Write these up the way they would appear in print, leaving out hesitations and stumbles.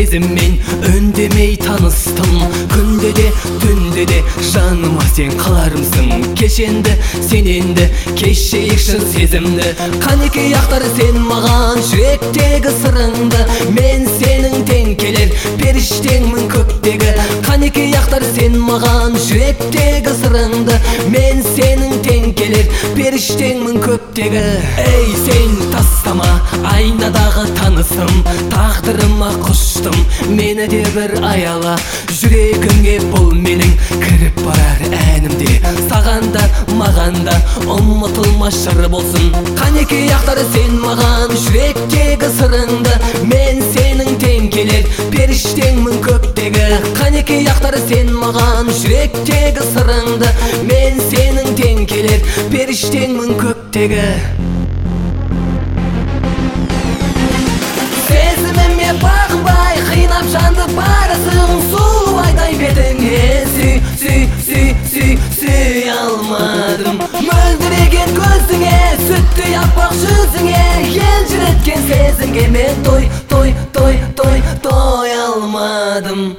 сезіммен үндемей таныстым. Күнде де түнде де жаныма сен қаларымсың. Кешенді сен енді кешейік шын сезімді. Қанекей ақтар сен маған жүректегі сырыңды. Мен сенің тең келер періштеңмін көктегі. Қанекей ақтар сен маған жүректегі сырыңды. Мен сенің тең келер періштеңмін көктегі. Ей сен тастама айнадағы танысым, тағдырыма құштым, мені де бір аяла. Жүрегіңе бұл менің кіріп барар әнімде. Саған да маған да ұмытылмас жыр болсын. Қанекей ақтар сен маған жүректегі сырыңды. Мен сенің тең келер періштеңмін көктегі. Қанекей ақтар сен маған жүректегі сырыңды. Мен сенің тең келер періштеңмін көктегі. Сезіміме бағынбай қинап жанды барасың. Сұлу айдай бетіңе сүй алмадым. Мөлдіреген көзіңе, сүттей аппақ жүзіңе, елжіреткен сезімге мен той алмадым.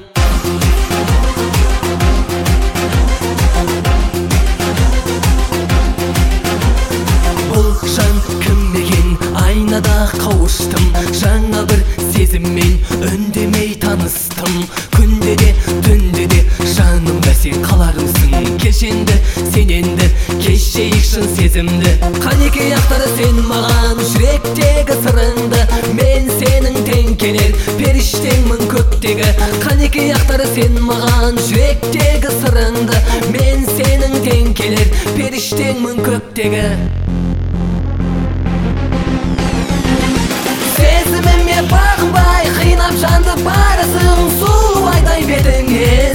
Бұл жан кім екен, айнада қауыштым. Жаңа бір сезіммен үндемей таныстым. Күнде де түнде де жанымда сен қаларымсың. Кешенді сен енді кешейік шын сезімді. Қанекей ақтар сен маған жүректегі сырыңды. Мен сенің тең келер періштеңмін көктегі. Қанекей ақтар сен маған жүректегі сырыңды. Мен сенің тең келер періштеңмін көктегі. Сезіміме бағынбай қинап жанды барасың. Сұлу айдай бетіңе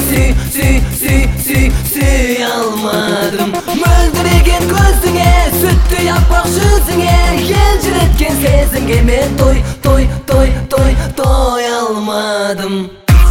сүй алмадым. Мөлдіреген көзіңе, сүттей аппақ жүзіңе, елжіреткен сезімге мен той алмадым.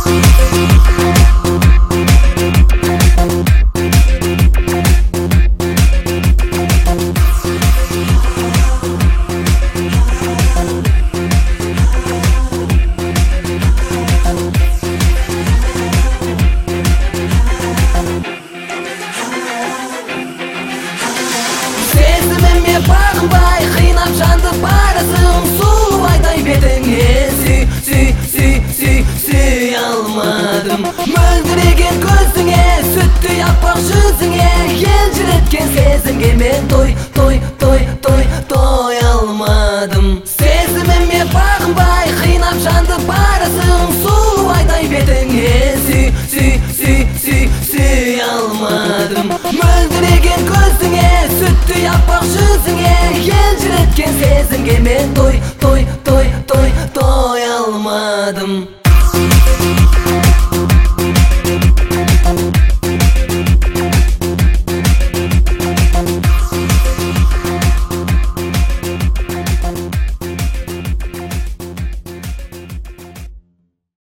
Сезіміме бағынбай қинап жанды барасың. Сұлу айдай бетіңе сүй алмадым. Мөлдіреген көзіңе, сүттей аппақ жүзіңе, елжіреткен сезімге мен той алмадым. Сезіміме бағынбай қинап жанды барасың. Сұлу айдай бетіңе сүй алмадым. Мөлдіреген көзіңе, сүттей аппақ жүзіңе, елжіреткен сезімге мен той